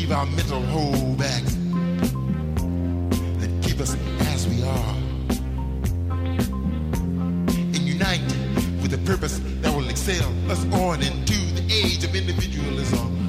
leave our mental holdbacks that keep us as we are, and unite with a purpose that will excel us on into the age of individualism.